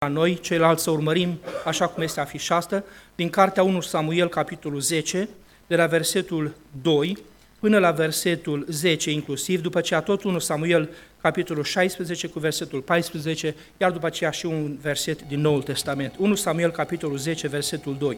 noi, ceilalți să urmărim așa cum este afișată, din cartea 1 Samuel, capitolul 10, de la versetul 2 până la versetul 10 inclusiv, după aceea tot 1 Samuel, capitolul 16 cu versetul 14, iar după aceea și un verset din Noul Testament. 1 Samuel, capitolul 10, versetul 2.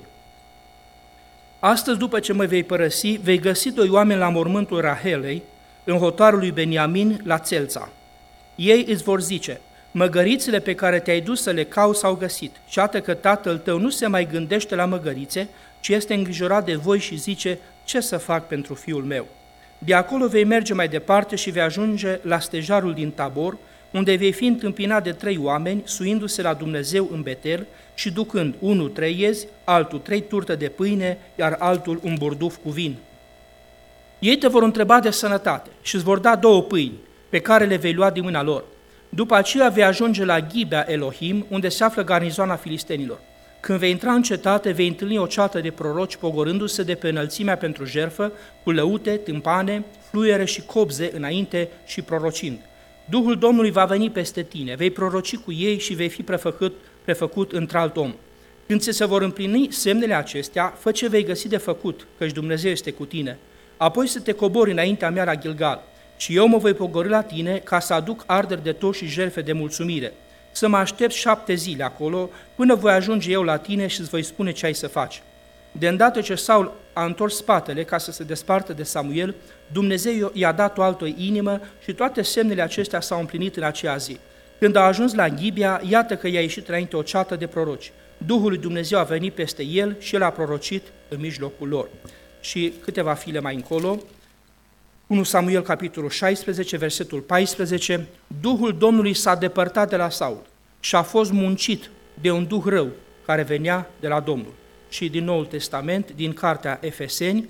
Astăzi, după ce mă vei părăsi, vei găsi doi oameni la mormântul Rahelei, în hotarul lui Beniamin, la Țelța. Ei îți vor zice: măgărițele pe care te-ai dus să le cauți s-au găsit. Și iată că tatăl tău nu se mai gândește la măgărițe, ci este îngrijorat de voi și zice: ce să fac pentru fiul meu? De acolo vei merge mai departe și vei ajunge la stejarul din Tabor, unde vei fi întâmpinat de 3 oameni, suindu-se la Dumnezeu în Betel și ducând unul 3 iezi, altul 3 turte de pâine, iar altul un burduf cu vin. Ei te vor întreba de sănătate și îți vor da 2 pâini, pe care le vei lua din mâna lor. După aceea vei ajunge la Ghibea Elohim, unde se află garnizoana filistenilor. Când vei intra în cetate, vei întâlni o ceată de proroci pogorându-se de pe înălțimea pentru jertfă, cu lăute, tâmpane, fluiere și copze înainte și prorocind. Duhul Domnului va veni peste tine, vei proroci cu ei și vei fi prefăcut într-alt om. Când ți se vor împlini semnele acestea, fă ce vei găsi de făcut, căci Dumnezeu este cu tine. Apoi să te cobori înaintea mea la Gilgal. Și eu mă voi pogorî la tine ca să aduc arderi de tot și jertfe de mulțumire. Să mă aștept 7 zile acolo, până voi ajunge eu la tine și îți voi spune ce ai să faci. De îndată ce Saul a întors spatele ca să se despartă de Samuel, Dumnezeu i-a dat o altă inimă și toate semnele acestea s-au împlinit în aceea zi. Când a ajuns la Ghibea, iată că i-a ieșit înainte o ceată de proroci. Duhul lui Dumnezeu a venit peste el și el a prorocit în mijlocul lor. Și câteva file mai încolo, 1 Samuel, capitolul 16, versetul 14, Duhul Domnului s-a depărtat de la Saul și a fost muncit de un duh rău care venea de la Domnul. Și din Noul Testament, din cartea Efeseni,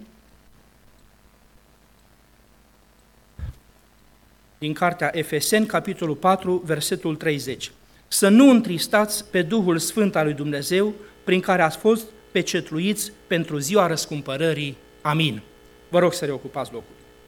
capitolul 4, versetul 30. Să nu întristați pe Duhul Sfânt al lui Dumnezeu, prin care ați fost pecetluiți pentru ziua răscumpărării. Amin. Vă rog să reocupați locul.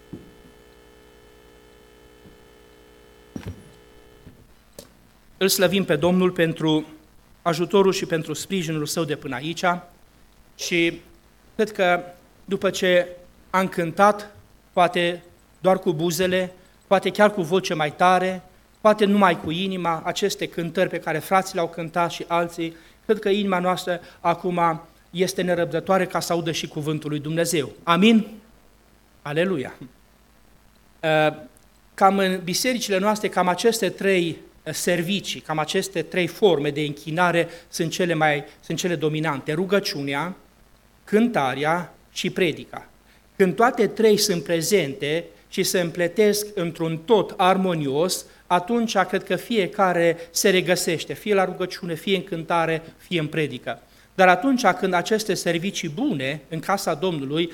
Îl slăvim pe Domnul pentru ajutorul și pentru sprijinul său de până aici și cred că după ce am cântat, poate doar cu buzele, poate chiar cu voce mai tare, poate numai cu inima, aceste cântări pe care frații le-au cântat și alții, cred că inima noastră acum este nerăbdătoare ca să audă și cuvântul lui Dumnezeu. Amin? Aleluia! Cam în bisericile noastre, cam aceste 3 servicii, cam aceste 3 forme de închinare sunt cele dominante: rugăciunea, cântarea și predica. Când toate 3 sunt prezente și se împletesc într-un tot armonios, atunci cred că fiecare se regăsește, fie la rugăciune, fie în cântare, fie în predică. Dar atunci când aceste servicii bune în casa Domnului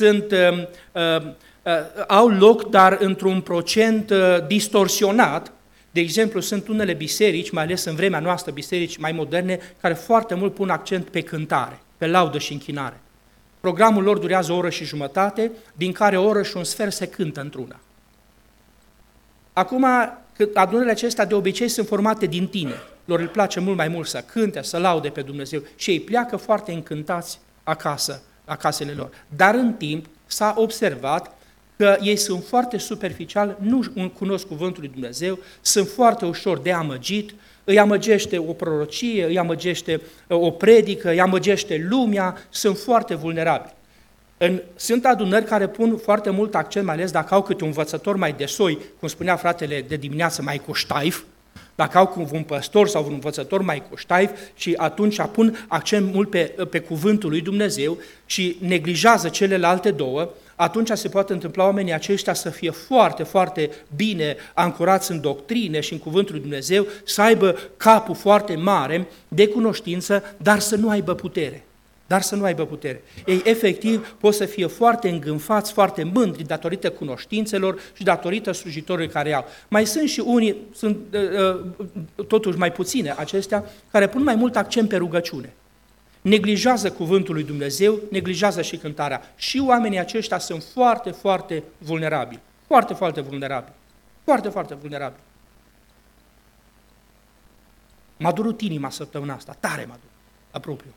au loc, dar într-un procent distorsionat, de exemplu, sunt unele biserici, mai ales în vremea noastră, biserici mai moderne, care foarte mult pun accent pe cântare, pe laudă și închinare. Programul lor durează 1 oră și jumătate, din care 1 oră și un sfert se cântă într-una. Acum, adunările acestea de obicei sunt formate din tineri. Lor îl place mult mai mult să cânte, să laude pe Dumnezeu și ei pleacă foarte încântați acasă, la casele lor. Dar în timp s-a observat că ei sunt foarte superficiali, nu cunosc cuvântul lui Dumnezeu, sunt foarte ușor de amăgit, îi amăgește o prorocie, îi amăgește o predică, îi amăgește lumea, sunt foarte vulnerabili. Sunt adunări care pun foarte mult accent, mai ales dacă au câte un învățător mai de soi, cum spunea fratele de dimineață, mai cu ștaif, dacă au un păstor sau un învățător mai cu ștaif și atunci pun accent mult pe cuvântul lui Dumnezeu și neglijează celelalte 2, atunci se poate întâmpla oamenii aceștia să fie foarte, foarte bine ancorați în doctrine și în cuvântul lui Dumnezeu, să aibă capul foarte mare de cunoștință, dar să nu aibă putere. Ei, efectiv, pot să fie foarte îngânfați, foarte mândri datorită cunoștințelor și datorită slujitorilor care au. Mai sunt și unii, sunt totuși mai puține acestea, care pun mai mult accent pe rugăciune. Neglijează cuvântul lui Dumnezeu, neglijează și cântarea. Și oamenii aceștia sunt foarte, foarte vulnerabili. Foarte, foarte vulnerabili. M-a durut inima săptămâna asta, tare m-a durut, la propriu.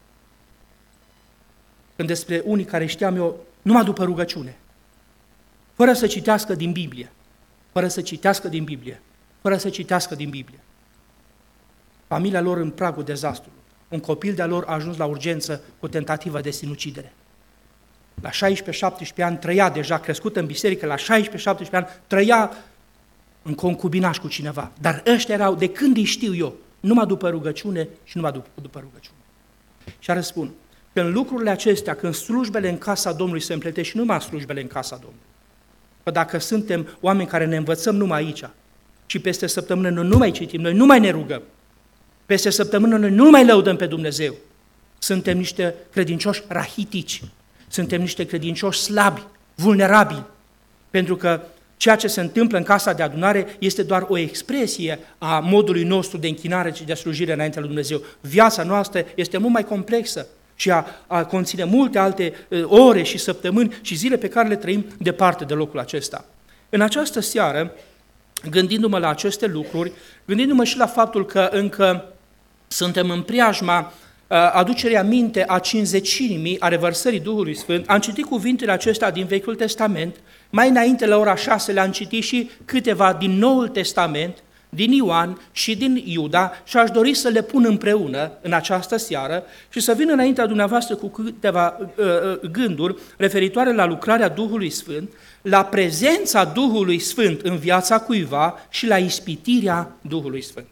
Când despre unii care știam eu, numai după rugăciune, fără să citească din Biblie, fără să citească din Biblie, fără să citească din Biblie. Familia lor în pragul dezastrului. Un copil de-a lor a ajuns la urgență cu tentativă de sinucidere. La 16-17 ani trăia deja, crescut în biserică, la 16-17 ani trăia în concubinaș cu cineva. Dar ăștia erau, de când îi știu eu, numai după rugăciune și numai după rugăciune. Și ar spun, când lucrurile acestea, când slujbele în casa Domnului se împletesc și numai slujbele în casa Domnului, că dacă suntem oameni care ne învățăm numai aici și peste săptămână noi nu mai citim, noi nu mai ne rugăm, peste săptămână noi nu mai lăudăm pe Dumnezeu, suntem niște credincioși rahitici, suntem niște credincioși slabi, vulnerabili, pentru că ceea ce se întâmplă în casa de adunare este doar o expresie a modului nostru de închinare și de slujire înaintea lui Dumnezeu. Viața noastră este mult mai complexă și conține multe alte ore și săptămâni și zile pe care le trăim departe de locul acesta. În această seară, gândindu-mă la aceste lucruri, gândindu-mă și la faptul că încă suntem în preajma aducerii aminte a cinzecimii, a revărsării Duhului Sfânt, am citit cuvintele acestea din Vechiul Testament, mai înainte la ora 6 le-am citit și câteva din Noul Testament, din Ioan și din Iuda și aș dori să le pun împreună în această seară și să vin înaintea dumneavoastră cu câteva gânduri referitoare la lucrarea Duhului Sfânt, la prezența Duhului Sfânt în viața cuiva și la ispitirea Duhului Sfânt.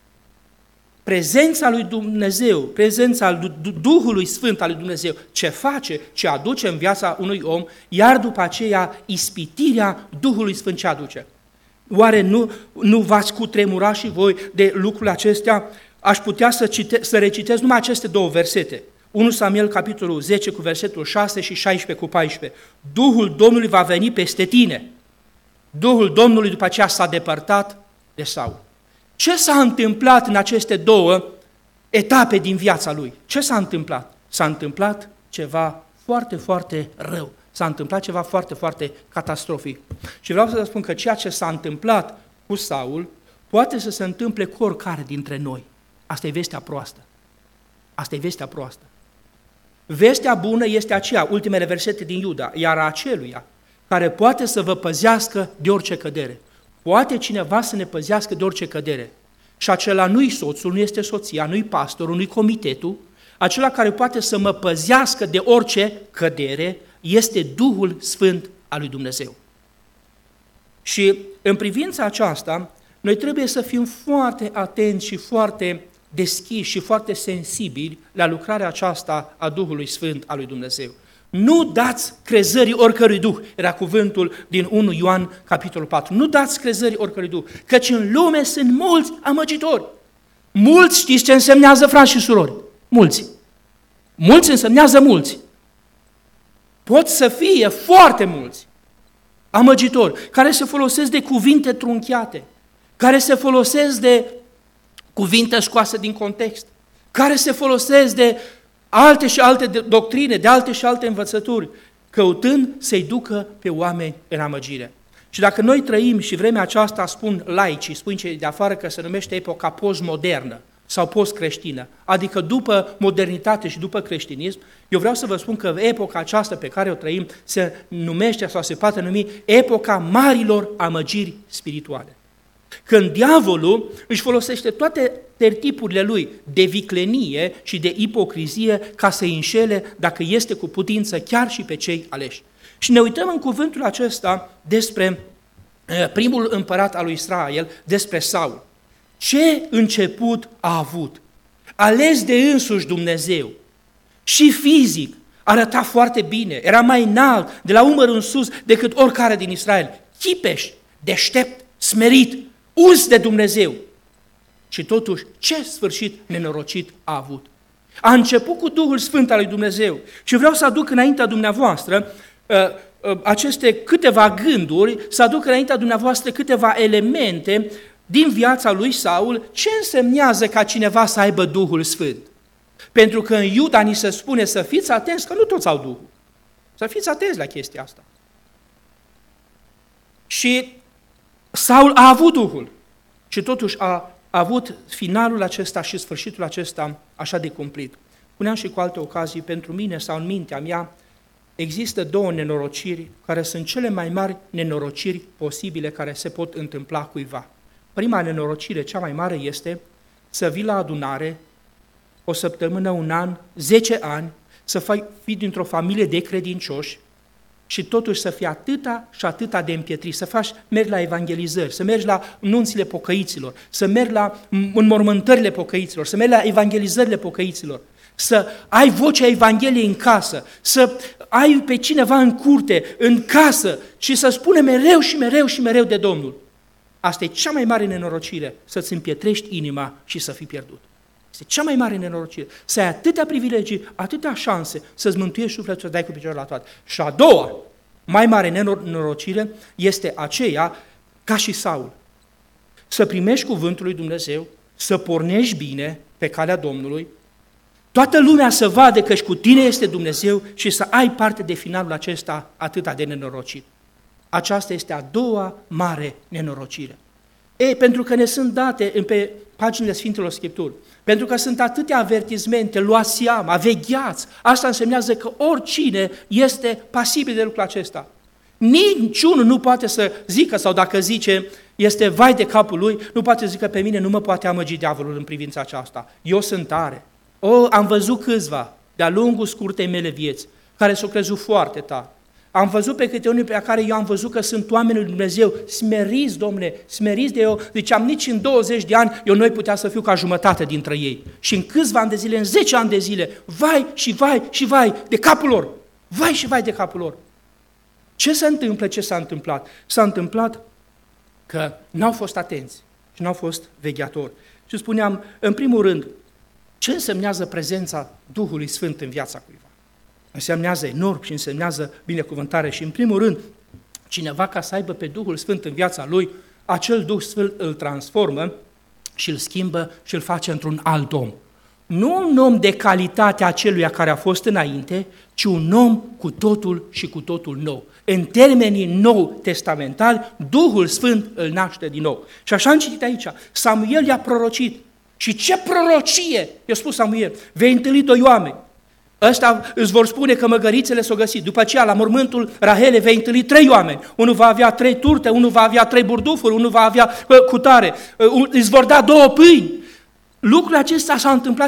Prezența lui Dumnezeu, prezența Duhului Sfânt al lui Dumnezeu, ce face, ce aduce în viața unui om, iar după aceea ispitirea Duhului Sfânt ce aduce. Oare nu v-ați cutremura și voi de lucrurile acestea? Aș putea să recitez numai aceste două versete. 1 Samuel, capitolul 10, cu versetul 6 și 16 cu 14. Duhul Domnului va veni peste tine. Duhul Domnului după aceea s-a depărtat de Saul. Ce s-a întâmplat în aceste două etape din viața lui? Ce s-a întâmplat? S-a întâmplat ceva foarte, foarte rău. S-a întâmplat ceva foarte, foarte catastrofic. Și vreau să vă spun că ceea ce s-a întâmplat cu Saul poate să se întâmple cu oricare dintre noi. Asta e vestea proastă. Asta e vestea proastă. Vestea bună este aceea, ultimele versete din Iuda, iar aceluia care poate să vă păzească de orice cădere. Poate cineva să ne păzească de orice cădere. Și acela nu-i soțul, nu este soția, nu-i pastorul, nu-i comitetul. Acela care poate să mă păzească de orice cădere este Duhul Sfânt al lui Dumnezeu. Și în privința aceasta, noi trebuie să fim foarte atenți și foarte deschiși și foarte sensibili la lucrarea aceasta a Duhului Sfânt al lui Dumnezeu. Nu dați crezării oricărui duh, era cuvântul din 1 Ioan, capitolul 4. Nu dați crezării oricărui duh, căci în lume sunt mulți amăgitori. Mulți, știți ce însemnează, frați și surori? Mulți. Mulți însemnează mulți. Pot să fie foarte mulți amăgitori, care se folosesc de cuvinte trunchiate, care se folosesc de cuvinte scoase din context, care se folosesc de alte și alte doctrine, de alte și alte învățături, căutând să-i ducă pe oameni în amăgire. Și dacă noi trăim și vremea aceasta, spun laicii, spun cei de afară că se numește epoca postmodernă sau postcreștină, adică după modernitate și după creștinism, eu vreau să vă spun că epoca aceasta pe care o trăim se numește sau se poate numi epoca marilor amăgiri spirituale. Când diavolul își folosește toate tertipurile lui de viclenie și de ipocrizie ca să-i înșele, dacă este cu putință, chiar și pe cei aleși. Și ne uităm în cuvântul acesta despre primul împărat al lui Israel, despre Saul. Ce început a avut? Ales de însuși Dumnezeu și fizic, arăta foarte bine, era mai înalt, de la umăr în sus, decât oricare din Israel. Chipeș, deștept, smerit, uns de Dumnezeu. Și totuși, ce sfârșit nenorocit a avut? A început cu Duhul Sfânt al lui Dumnezeu. Și vreau să aduc înaintea dumneavoastră aceste câteva gânduri, să aduc înaintea dumneavoastră câteva elemente din viața lui Saul, ce însemnează ca cineva să aibă Duhul Sfânt. Pentru că în Iuda ni se spune să fiți atenți că nu toți au Duhul. Să fiți atenți la chestia asta. Și Saul a avut Duhul și totuși a a avut finalul acesta și sfârșitul acesta așa de cumplit. Spuneam și cu alte ocazii, pentru mine sau în mintea mea, există două nenorociri care sunt cele mai mari nenorociri posibile care se pot întâmpla cuiva. Prima nenorocire, cea mai mare, este să vii la adunare o săptămână, un an, 10 ani, să fii dintr-o familie de credincioși și totuși să fii atâta și atâta de împietrit, să mergi la evangelizări, să mergi la nunțile pocăiților, să mergi la înmormântările pocăiților, să mergi la evangelizările pocăiților, să ai vocea Evangheliei în casă, să ai pe cineva în curte, în casă și să spune mereu și mereu și mereu de Domnul. Asta e cea mai mare nenorocire, să-ți împietrești inima și să fii pierdut. Este cea mai mare nenorocire, să ai atâtea privilegii, atâtea șanse să-ți mântuiești sufletul, să dai cu piciorul la toate. Și a doua, mai mare nenorocire, este aceea, ca și Saul, să primești cuvântul lui Dumnezeu, să pornești bine pe calea Domnului, toată lumea să vadă că și cu tine este Dumnezeu și să ai parte de finalul acesta atâta de nenorocit. Aceasta este a doua mare nenorocire. Pentru că ne sunt date pe paginile Sfintelor Scripturi, pentru că sunt atâtea avertizmente, luați seama, vegheați, asta însemnează că oricine este pasibil de lucrul acesta. Niciunul nu poate să zică, sau dacă zice, este vai de capul lui, nu poate să zică pe mine, nu mă poate amăgi diavolul în privința aceasta. Eu sunt tare. Am văzut câțiva, de-a lungul scurtei mele vieți, care s-au crezut foarte tare. Am văzut pe câte unii pe care eu am văzut că sunt oameni lui Dumnezeu, smeriți, Domnule, smeriți de eu. Ziceam, nici în 20 de ani eu nu putea să fiu ca jumătate dintre ei. Și în câțiva ani de zile, în 10 ani de zile, vai și vai și vai de capul lor. Vai și vai de capul lor. Ce se întâmplă? Ce s-a întâmplat? S-a întâmplat că n-au fost atenți și n-au fost vegheatori. Și spuneam, în primul rând, ce însemnează prezența Duhului Sfânt în viața cuiva? Însemnează enorm și însemnează binecuvântare și, în primul rând, cineva ca să aibă pe Duhul Sfânt în viața lui, acel Duh Sfânt îl transformă și îl schimbă și îl face într-un alt om. Nu un om de calitatea aceluia care a fost înainte, ci un om cu totul și cu totul nou. În termenii nou testamentali, Duhul Sfânt îl naște din nou. Și așa am citit aici, Samuel i-a prorocit. Și ce prorocie! I-a spus Samuel, vei întâlni doi oameni. Ăsta îți vor spune că măgărițele s-au găsit. După aceea, la mormântul Rahele, vei întâlni 3 oameni. Unul va avea 3 turte, unul va avea 3 burdufuri, unul va avea cutare. Îți vor da 2 pâini. Lucrul acesta s-a întâmplat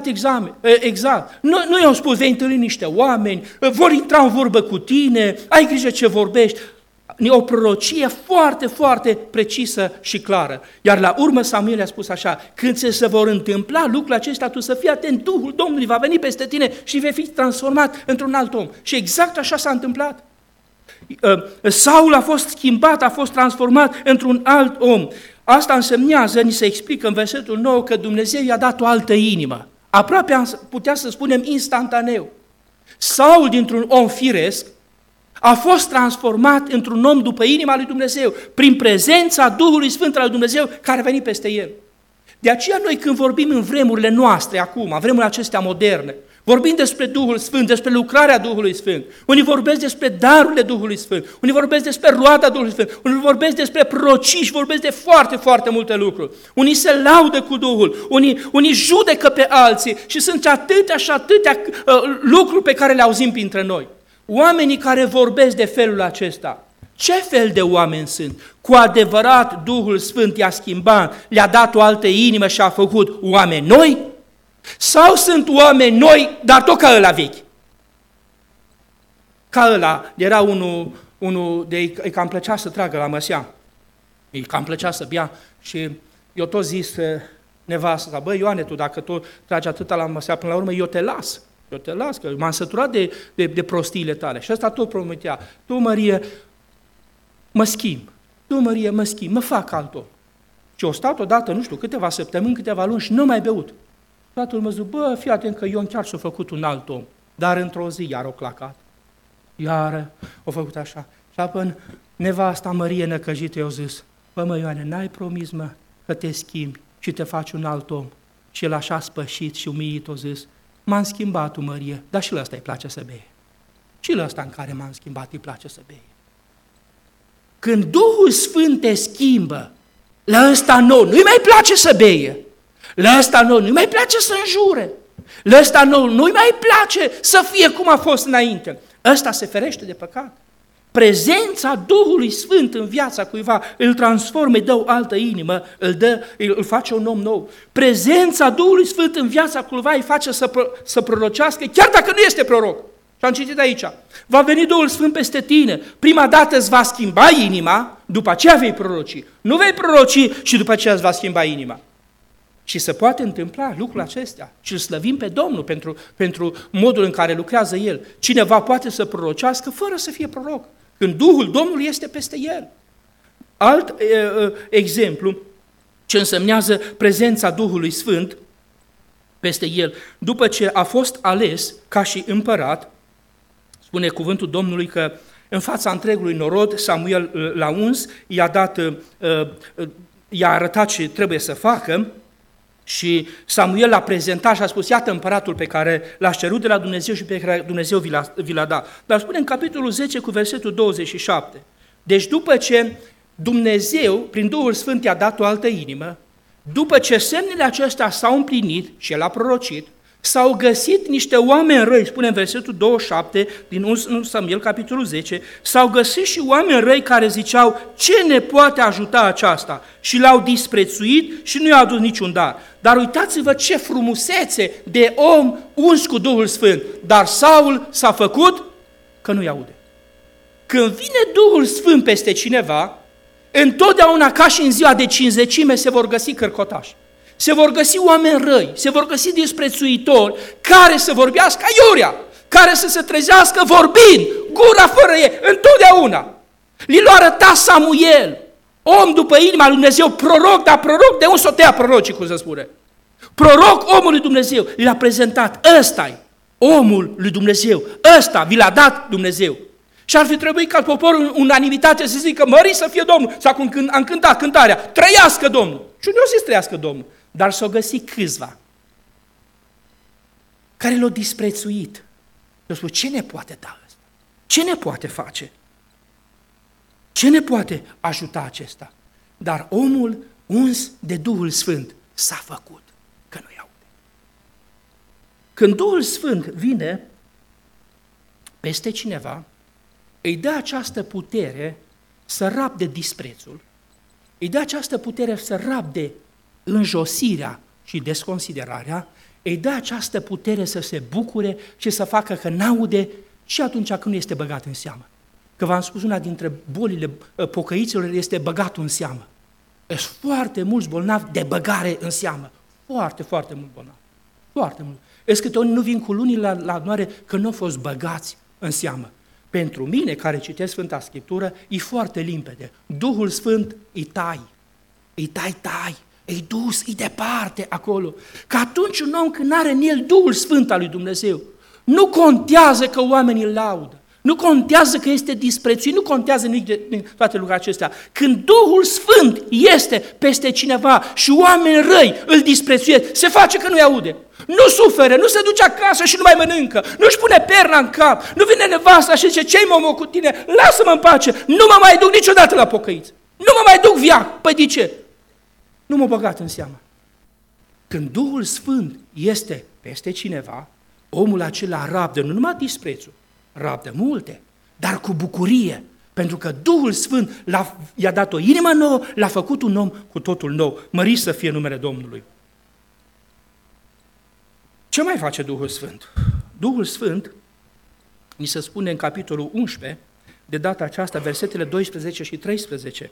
exact. Nu i-au spus, vei întâlni niște oameni, vor intra în vorbă cu tine, ai grijă ce vorbești. O prorocie foarte, foarte precisă și clară. Iar la urmă Samuel a spus așa, când se vor întâmpla lucrurile acestea, tu să fii atent, Duhul Domnului va veni peste tine și vei fi transformat într-un alt om. Și exact așa s-a întâmplat. Saul a fost schimbat, a fost transformat într-un alt om. Asta însemnează, ni se explică în versetul 9, că Dumnezeu i-a dat o altă inimă. Aproape putea să spunem instantaneu. Saul, dintr-un om firesc, a fost transformat într-un om după inima lui Dumnezeu, prin prezența Duhului Sfânt al lui Dumnezeu care a venit peste el. De aceea noi când vorbim în vremurile noastre acum, în vremurile acestea moderne, vorbim despre Duhul Sfânt, despre lucrarea Duhului Sfânt, unii vorbesc despre darurile Duhului Sfânt, unii vorbesc despre roada Duhului Sfânt, unii vorbesc despre prorocii și vorbesc de foarte, foarte multe lucruri. Unii se laudă cu Duhul, unii judecă pe alții și sunt atâtea și atâtea lucruri pe care le auzim printre noi. Oamenii care vorbesc de felul acesta, ce fel de oameni sunt? Cu adevărat Duhul Sfânt i-a schimbat, le-a dat o altă inimă și a făcut oameni noi? Sau sunt oameni noi, dar tot ca ăla vechi? Ca ăla, era unul de îi cam plăcea să tragă la măsea, îi cam plăcea să bea și eu tot zis nevastă, băi Ioane, tu dacă tot tragi atâta la măsea, până la urmă eu te las, că m-am săturat de prostiile tale. Și ăsta tot promitea, tu Mărie, mă schimb, mă fac alt om. Și o stat odată, nu știu, câteva săptămâni, câteva luni și nu mai beut. Tatăl mă zic, bă, fii atent că Ion chiar s-a făcut un alt om. Dar într-o zi iar o clacat. Iar o făcut așa. Și apoi nevasta Mărie năcăjită i-a zis, bă, mă, Ioane, n-ai promis, mă, că te schimbi și te faci un alt om. Și el așa spășit și umilit a zis, m-am schimbat, tu, Mărie, dar și la ăsta îi place să beie. Și la ăsta în care m-am schimbat îi place să beie. Când Duhul Sfânt te schimbă, la ăsta nou nu-i mai place să beie. La ăsta nu-i mai place să înjure. La ăsta nu-i mai place să fie cum a fost înainte. Ăsta se ferește de păcat. Prezența Duhului Sfânt în viața cuiva îl transformă, îi dă o altă inimă, îl face un om nou. Prezența Duhului Sfânt în viața cuiva îi face să prorocească, chiar dacă nu este proroc. Și am citit aici, va veni Duhul Sfânt peste tine, prima dată îți va schimba inima, după aceea vei proroci. Nu vei proroci și după aceea îți va schimba inima. Și se poate întâmpla lucrul acesta și îl slăvim pe Domnul pentru modul în care lucrează El. Cineva poate să prorocească fără să fie proroc, când Duhul Domnului este peste el. Alt exemplu, ce însemnează prezența Duhului Sfânt peste el, după ce a fost ales ca și împărat, spune cuvântul Domnului că în fața întregului norod Samuel l-a uns, i-a arătat ce trebuie să facă și Samuel l-a prezentat și a spus, iată împăratul pe care l-a cerut de la Dumnezeu și pe care Dumnezeu vi l-a dat. Dar spune în capitolul 10 cu versetul 27, deci după ce Dumnezeu, prin Duhul Sfânt, i-a dat o altă inimă, după ce semnele acestea s-au împlinit și el a prorocit, s-au găsit niște oameni răi, spune în versetul 27 din 1 Samuel, capitolul 10, s-au găsit și oameni răi care ziceau, ce ne poate ajuta aceasta? Și l-au disprețuit și nu i-au adus niciun dar. Dar uitați-vă ce frumusețe de om uns cu Duhul Sfânt. Dar Saul s-a făcut că nu-i aude. Când vine Duhul Sfânt peste cineva, întotdeauna ca și în ziua de cinzecime se vor găsi cărcotași. Se vor găsi oameni răi, se vor găsi disprețuitori care să vorbească aiurea, care să se trezească vorbind, gura fără ei, întotdeauna. Li l-a arătat Samuel, om după inima lui Dumnezeu, proroc, dar proroc de un sotea prorocii, cum se spune. Proroc omul lui Dumnezeu, l-a prezentat, ăsta-i omul lui Dumnezeu, ăsta vi l-a dat Dumnezeu. Și ar fi trebuit ca poporul în unanimitate să zică, mări să fie Domnul, sau cum am cântat cântarea, trăiască Domnul. Și nu o zis trăiască Domnul, dar s-au găsit câțiva care l-au disprețuit. Și-au spus, ce ne poate da ăsta? Ce ne poate face? Ce ne poate ajuta acesta? Dar omul uns de Duhul Sfânt s-a făcut că nu-i aude. Când Duhul Sfânt vine peste cineva, îi dă această putere să rabde disprețul, îi dă această putere să rabde înjosirea și desconsiderarea, îi dă această putere să se bucure și să facă că n-aude și atunci când nu este băgat în seamă. Că v-am spus, una dintre bolile pocăiților este băgatul în seamă. Sunt foarte mulți bolnavi de băgare în seamă. Foarte, foarte mult bolnavi. Foarte mult. Sunt câte ori nu vin cu lunii la adunare că nu au fost băgați în seamă. Pentru mine, care citesc Sfânta Scriptură, e foarte limpede. Duhul Sfânt îi tai, îi dus, îi departe acolo. Că atunci un om când are în el Duhul Sfânt al lui Dumnezeu, nu contează că oamenii îl laudă, nu contează că este disprețuit, nu contează nimic din toate lucrurile acestea. Când Duhul Sfânt este peste cineva și oameni răi îl disprețuiesc, se face că nu-i aude. Nu suferă, nu se duce acasă și nu mai mănâncă, nu-și pune perna în cap, nu vine nevasta și zice, ce-i mă cu tine, lasă-mă în pace, nu mă mai duc niciodată la pocăiți, nu mă mai duc viac. Păi de ce? Nu m-a băgat în seamă. Când Duhul Sfânt este peste cineva, omul acela rabdă nu numai disprețul, rabdă multe, dar cu bucurie, pentru că Duhul Sfânt i-a dat o inimă nouă, l-a făcut un om cu totul nou. Mărit să fie numele Domnului. Ce mai face Duhul Sfânt? Duhul Sfânt, ni se spune în capitolul 11, de data aceasta, versetele 12 și 13.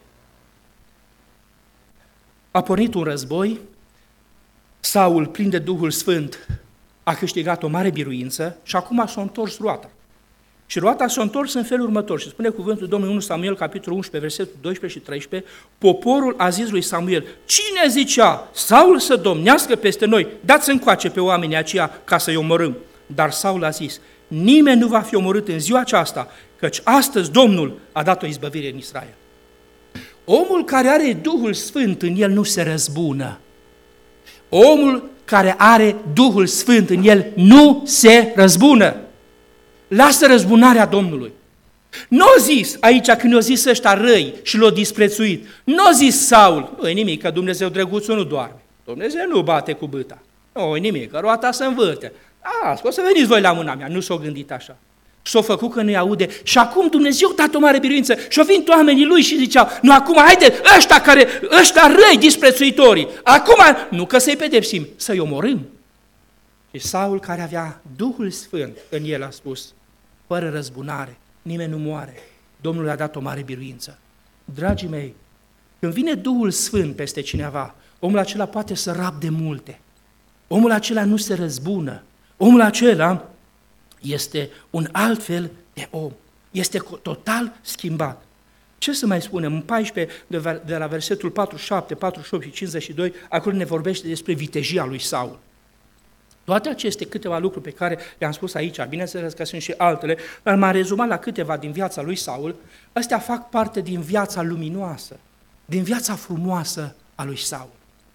A pornit un război, Saul, plin de Duhul Sfânt, a câștigat o mare biruință și acum s-a întors roata. Și roata s-a întors în felul următor. Și spune cuvântul Domnului 1 Samuel, capitolul 11, versetul 12 și 13, poporul a zis lui Samuel, cine zicea, Saul să domnească peste noi, dați încoace pe oamenii aceia ca să-i omorâm. Dar Saul a zis, nimeni nu va fi omorât în ziua aceasta, căci astăzi Domnul a dat o izbăvire în Israel. Omul care are Duhul Sfânt în el nu se răzbună. Omul care are Duhul Sfânt în el nu se răzbună. Lasă răzbunarea Domnului. Nu a zis aici când i-a zis ăștia răi și l-a disprețuit. Nu a zis Saul, nu e nimic, că Dumnezeu drăguțul nu doarme. Dumnezeu nu bate cu bâta. Nu, nimic, că roata se învârte. O să veniți voi la mâna mea. Nu s-o gândit așa. S-o făcut că nu-i aude și acum Dumnezeu a dat o mare biruință și-o venit oamenii lui și ziceau, nu, acum, haide, ăștia răi, disprețuitorii, acum, nu că să-i pedepsim, să-i omorâm. Și Saul, care avea Duhul Sfânt în el, a spus, fără răzbunare, nimeni nu moare. Domnul a dat o mare biruință. Dragii mei, când vine Duhul Sfânt peste cineva, omul acela poate să rabde multe. Omul acela nu se răzbună. Omul acela este un alt fel de om. Este total schimbat. Ce să mai spunem? În 14, de la versetul 47, 48 și 52, acolo ne vorbește despre vitejia lui Saul. Toate aceste câteva lucruri pe care le-am spus aici, bineînțeles că sunt și altele, dar m-am rezumat la câteva din viața lui Saul, astea fac parte din viața luminoasă, din viața frumoasă a lui Saul.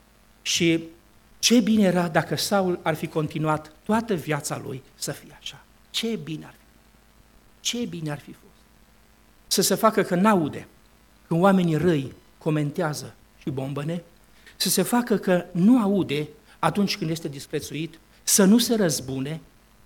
Și ce bine era dacă Saul ar fi continuat toată viața lui să fie așa. Ce bine ar fi. Ce bine ar fi fost. Să se facă că n-aude, când oamenii răi comentează și bombăne, să se facă că nu aude atunci când este disprețuit, să nu se răzbune,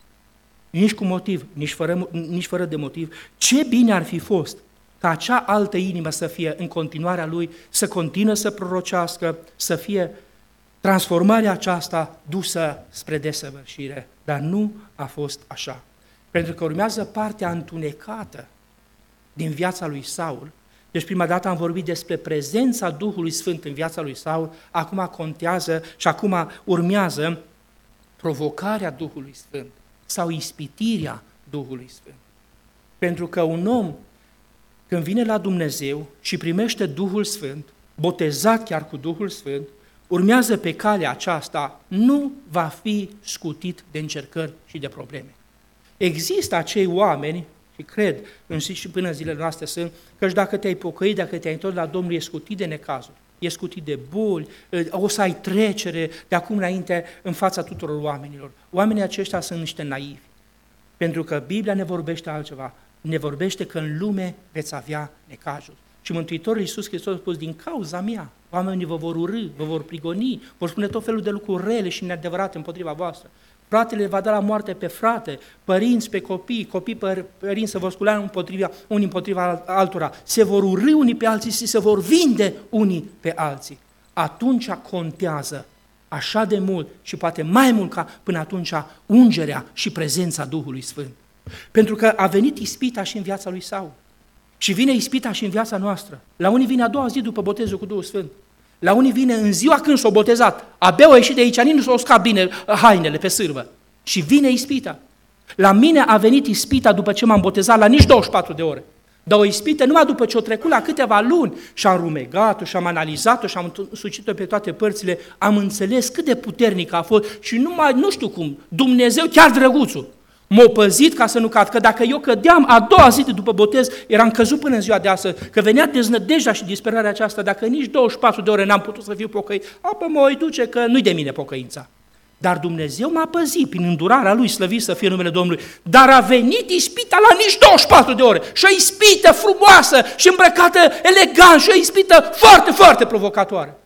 nici cu motiv, nici fără de motiv. Ce bine ar fi fost ca acea altă inimă să fie în continuarea lui, să continue să prorocească, să fie transformarea aceasta dusă spre desăvârșire. Dar nu a fost așa. Pentru că urmează partea întunecată din viața lui Saul. Deci prima dată am vorbit despre prezența Duhului Sfânt în viața lui Saul, acum contează și acum urmează provocarea Duhului Sfânt sau ispitirea Duhului Sfânt. Pentru că un om, când vine la Dumnezeu și primește Duhul Sfânt, botezat chiar cu Duhul Sfânt, urmează pe calea aceasta, nu va fi scutit de încercări și de probleme. Există acei oameni, și cred, și până în zilele noastre sunt, că și dacă te-ai pocăit, dacă te-ai întors la Domnul, e scutit de necazuri, e scutit de boli, o să ai trecere de acum înainte în fața tuturor oamenilor. Oamenii aceștia sunt niște naivi, pentru că Biblia ne vorbește altceva, ne vorbește că în lume veți avea necazuri. Și Mântuitorul Iisus Hristos a spus, din cauza mea, oamenii vă vor urî, vă vor prigoni, vor spune tot felul de lucruri rele și neadevărate împotriva voastră. Fratele va da la moarte pe frate, părinți pe copii, copii părinți se vor scula unii împotriva altora, se vor urî unii pe alții și se vor vinde unii pe alții. Atunci contează așa de mult și poate mai mult ca până atunci ungerea și prezența Duhului Sfânt. Pentru că a venit ispita și în viața lui Saul. Și vine ispita și în viața noastră. La unii vine a doua zi după botezul cu Duhul Sfânt. La unii vine în ziua când s-a botezat. Abia au ieșit de aici, nici nu s-au uscat bine hainele pe sârmă. Și vine ispita. La mine a venit ispita după ce m-am botezat la nici 24 de ore. Dar o ispită numai după ce o trecut la câteva luni și am rumegat-o și am analizat-o și am sucit-o pe toate părțile, am înțeles cât de puternic a fost și nu știu cum, Dumnezeu, chiar drăguțul, m-a păzit ca să nu cad, că dacă eu cădeam a doua zi de după botez, eram căzut până în ziua de astăzi, că venea deznădejdea și disperarea aceasta, dacă nici 24 de ore n-am putut să fiu pocăit, apoi mă voi duce că nu-i de mine pocăința. Dar Dumnezeu m-a păzit prin îndurarea Lui, slăvit să fie numele Domnului, dar a venit ispita la nici 24 de ore și o ispită frumoasă și îmbrăcată elegant și o ispită foarte, foarte provocatoare.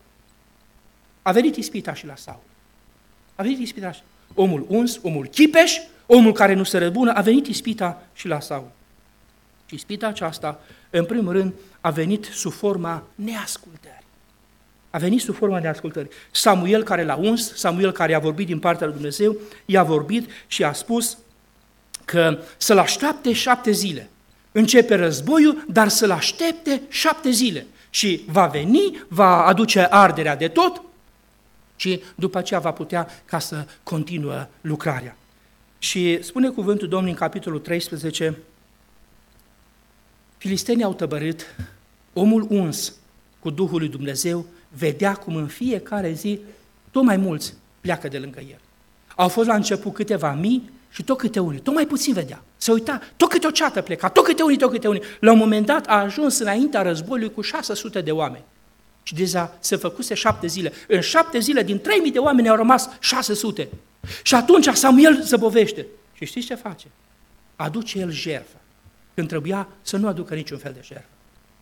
A venit ispita și la Saul. A venit ispita și omul uns, omul chipeș, omul care nu se răzbună, a venit ispita și la Saul. Și ispita aceasta, în primul rând, a venit sub forma neascultării. A venit sub forma neascultării. Samuel care l-a uns, Samuel care a vorbit din partea lui Dumnezeu, i-a vorbit și a spus că să-l aștepte 7 zile. Începe războiul, dar să-l aștepte 7 zile. Și va veni, va aduce arderea de tot și după aceea va putea ca să continuă lucrarea. Și spune cuvântul Domnului în capitolul 13, filistenii au tăbărât, omul uns cu Duhul lui Dumnezeu vedea cum în fiecare zi tot mai mulți pleacă de lângă el. Au fost la început câteva mii și tot câte unii, tot mai puțin vedea. Se uita, tot câte o ceată pleca, tot câte unii. La un moment dat a ajuns înaintea războiului cu 600 de oameni. Și deja se făcuse 7 zile. În 7 zile, din 3000 de oameni au rămas 600. Și atunci Samuel zăbovește. Și știți ce face? Aduce el jertfă, când trebuia să nu aducă niciun fel de jertfă.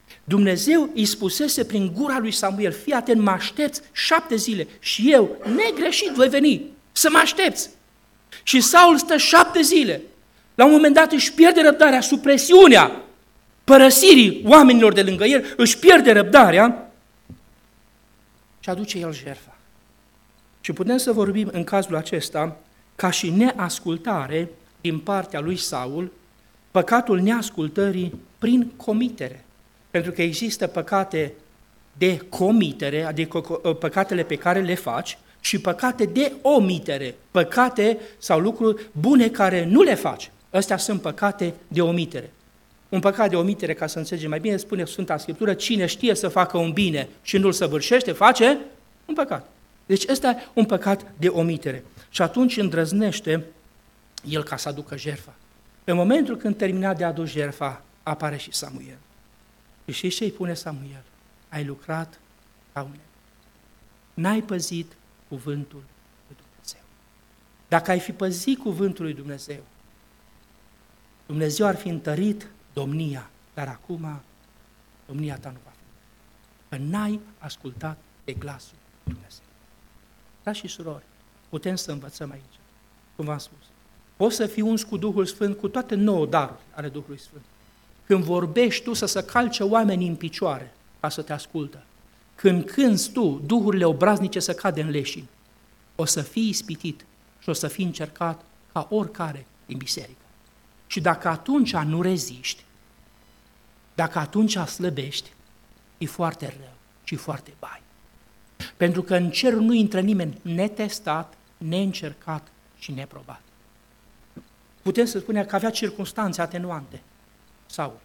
Dumnezeu îi spusese prin gura lui Samuel, fii atent, mă aștepți 7 zile și eu, negreșit, voi veni să mă aștepți. Și Saul stă 7 zile. La un moment dat își pierde răbdarea sub presiunea părăsirii oamenilor de lângă el, își pierde răbdarea și aduce el jertfa. Și putem să vorbim în cazul acesta ca și neascultare din partea lui Saul, păcatul neascultării prin comitere. Pentru că există păcate de comitere, adică păcatele pe care le faci, și păcate de omitere, păcate sau lucruri bune care nu le faci. Astea sunt păcate de omitere. Un păcat de omitere, ca să înțelegem mai bine, spune Sfânta Scriptură, cine știe să facă un bine și nu-l săvârșește, face un păcat. Deci ăsta e un păcat de omitere. Și atunci îndrăznește el ca să aducă jertfa. În momentul când termina de a aduce jertfa, apare și Samuel. Și știți ce îi pune Samuel? Ai lucrat ca un nebun. N-ai păzit cuvântul lui Dumnezeu. Dacă ai fi păzit cuvântul lui Dumnezeu, Dumnezeu ar fi întărit domnia, dar acum domnia ta nu va fi. Că n-ai ascultat de glasul lui Dumnezeu. Frați și surori, putem să învățăm aici, cum v-am spus. Poți să fii uns cu Duhul Sfânt, cu toate 9 daruri ale Duhului Sfânt. Când vorbești tu, să se calce oamenii în picioare ca să te ascultă. Când cânți tu, duhurile obraznice să cadă în leșini. O să fii ispitit și o să fii încercat ca oricare din biserică. Și dacă atunci nu reziști, dacă atunci slăbești, e foarte rău și foarte bai. Pentru că în cer nu intră nimeni netestat, neîncercat și neprobat. Putem să spunem că avea circunstanțe atenuante. Sau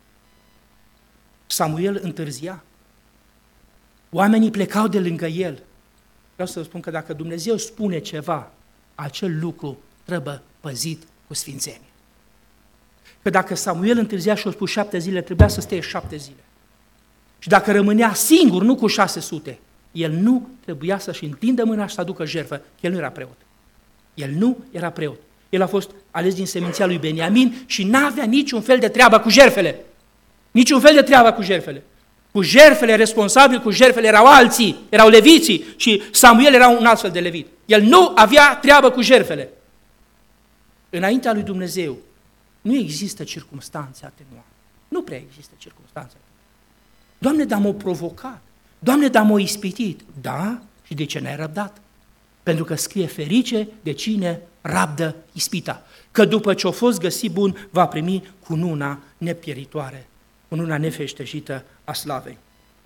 Samuel întârzia. Oamenii plecau de lângă el. Vreau să vă spun că dacă Dumnezeu spune ceva, acel lucru trebuie păzit cu sfințenie. Că dacă Samuel întârzia și a spus 7 zile, trebuia să stea 7 zile. Și dacă rămânea singur, nu cu 600, el nu trebuia să-și întindă mâna și să aducă jertfă. El nu era preot. El nu era preot. El a fost ales din seminția lui Beniamin și n-avea niciun fel de treabă cu jertfele. Niciun fel de treabă cu jertfele. Cu jertfele, responsabili cu jertfele erau alții, erau leviții și Samuel era un alt fel de levit. El nu avea treabă cu jertfele. Înaintea lui Dumnezeu nu există circumstanțe atenuante. Nu prea există circumstanțe atenuante. Doamne, dar m-a provocat. Doamne, dar m-a ispitit. Da? Și de ce n-ai răbdat? Pentru că scrie ferice de cine rabdă ispita. Că după ce a fost găsit bun, va primi cununa nepieritoare, cununa nefeștejită a slavei.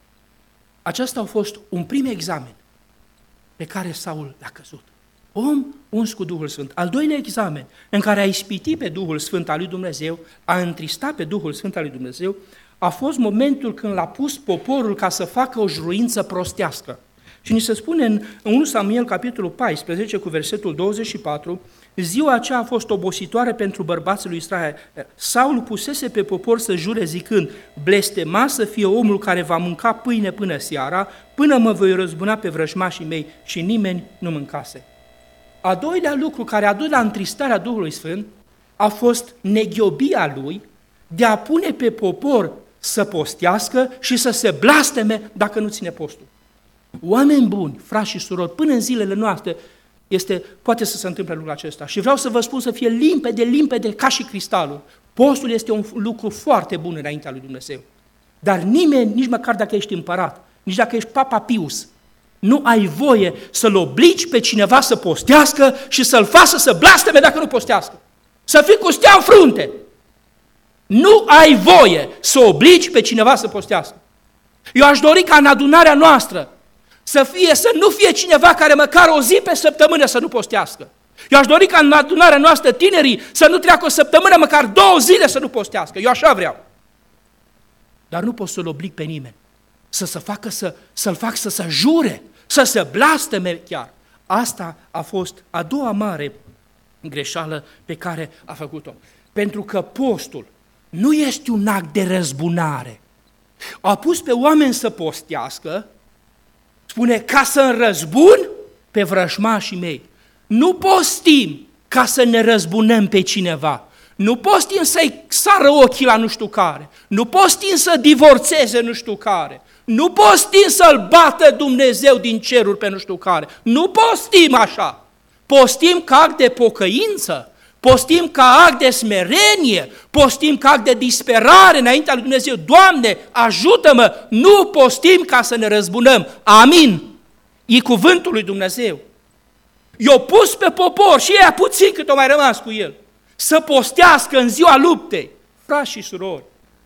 Acesta a fost un prim examen pe care Saul l-a căzut. Om uns cu Duhul Sfânt. Al doilea examen, în care a ispitit pe Duhul Sfânt al lui Dumnezeu, a întristat pe Duhul Sfânt al lui Dumnezeu, a fost momentul când l-a pus poporul ca să facă o jruință prostească. Și ni se spune în 1 Samuel, capitolul 14, cu versetul 24, ziua aceea a fost obositoare pentru bărbații lui Israel. Saul pusese pe popor să jure zicând, blestemat să fie omul care va mânca pâine până seara, până mă voi răzbuna pe vrăjmașii mei, și nimeni nu mâncase. A doilea lucru care a dus la întristarea Duhului Sfânt a fost neghiobia lui de a pune pe popor să postească și să se blasteme dacă nu ține postul. Oameni buni, frați și surori, până în zilele noastre poate să se întâmple lucrul acesta. Și vreau să vă spun să fie limpede ca și cristalul. Postul este un lucru foarte bun înaintea lui Dumnezeu. Dar nimeni, nici măcar dacă ești împărat, nici dacă ești Papa Pius, nu ai voie să-l obligi pe cineva să postească și să-l facă să blasteme dacă nu postească. Să fii cu stea în frunte. Nu ai voie să obligi pe cineva să postească. Eu aș dori ca în adunarea noastră să nu fie cineva care măcar o zi pe săptămână să nu postească. Eu aș dori ca în adunarea noastră tinerii să nu treacă o săptămână, măcar 2 zile să nu postească. Eu așa vreau. Dar nu pot să-l oblig pe nimeni să-l fac să se jure, să se blasteme chiar. Asta a fost a doua mare greșeală pe care a făcut-o. Pentru că postul nu este un act de răzbunare. A pus pe oameni să postească, spune, ca să înrăzbun pe vrăjmașii mei. Nu postim ca să ne răzbunăm pe cineva. Nu poți timp să-i sară ochii la nu știu care, nu poți timp să divorțeze nu știu care, nu poți timp să-l bată Dumnezeu din ceruri pe nu știu care, nu poți timp așa. Postim ca act de pocăință, postim ca act de smerenie, postim ca act de disperare înaintea lui Dumnezeu. Doamne, ajută-mă, nu postim ca să ne răzbunăm. Amin. E cuvântul lui Dumnezeu. I-a pus pe popor și ea puțin cât o mai rămas cu el, să postească în ziua luptei. Frați și surori,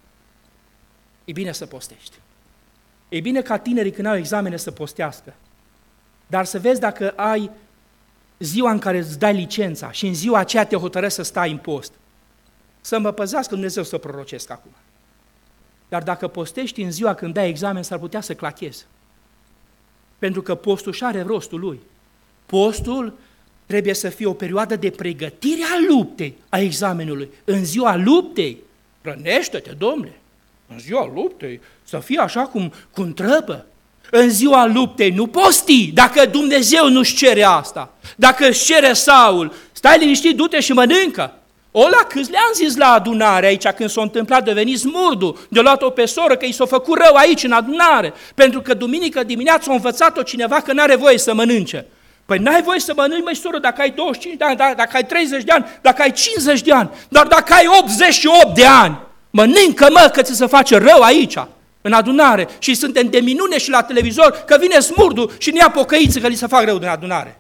e bine să postești. E bine ca tinerii când au examene să postească. Dar să vezi dacă ai ziua în care îți dai licența și în ziua aceea te hotărăști să stai în post. Să mă păzească Dumnezeu să prorocesc acum. Dar dacă postești în ziua când dai examen, s-ar putea să clachezi. Pentru că postul și are rostul lui. Postul trebuie să fie o perioadă de pregătire a luptei, a examenului. În ziua luptei, rănește-te, domnule, în ziua luptei, să fie așa cum trebuie. În ziua luptei nu posti dacă Dumnezeu nu-și cere asta. Dacă își cere Saul, stai liniștit, du-te și mănâncă. Ola câți le-am zis la adunare aici când s-a întâmplat de venit smurdu, de-a luat-o pe soră că i s-a făcut rău aici în adunare, pentru că duminică dimineața a învățat-o cineva că n-are voie să mănânce. Păi n-ai voie să mănânci, măi, soră, dacă ai 25 de ani, dacă ai 30 de ani, dacă ai 50 de ani, dar dacă ai 88 de ani, mănâncă, mă, că ți se face rău aici, în adunare, și suntem de minune și la televizor că vine smurdu și ne ia pocăiță că li se fac rău din adunare.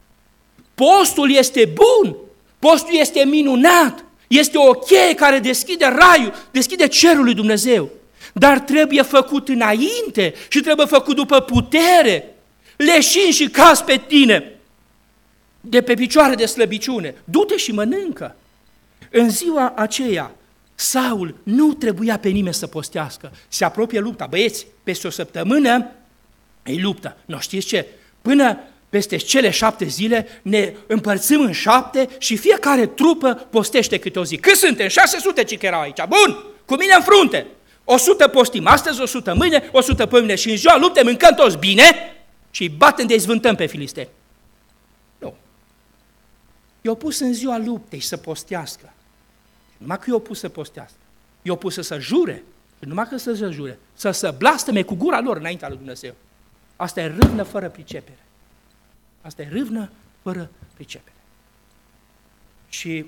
Postul este bun, postul este minunat, este o cheie care deschide raiul, deschide cerul lui Dumnezeu, dar trebuie făcut înainte și trebuie făcut după putere. Leșin și caz pe tine de pe picioare de slăbiciune, du-te și mănâncă. În ziua aceea, Saul nu trebuia pe nimeni să postească. Se apropie lupta. Băieți, peste o săptămână e luptă. Nu știți ce? Până peste cele 7 zile ne împărțim în 7 și fiecare trupă postește câte o zi. Cât suntem? 600 ce erau aici. Bun, cu mine în frunte. 100 postim astăzi, 100 mâine, 100 pe mâine și în ziua luptei mâncăm toți bine și îi batem de zvântăm pe filisteni. Nu. I-au pus în ziua luptei să postească. Numai că i-au pus să postească. I-au pus să jure. Numai că să se jure. Să se blasteme cu gura lor înaintea lui Dumnezeu. Asta e râvnă fără pricepere. Asta e râvnă fără pricepere. Și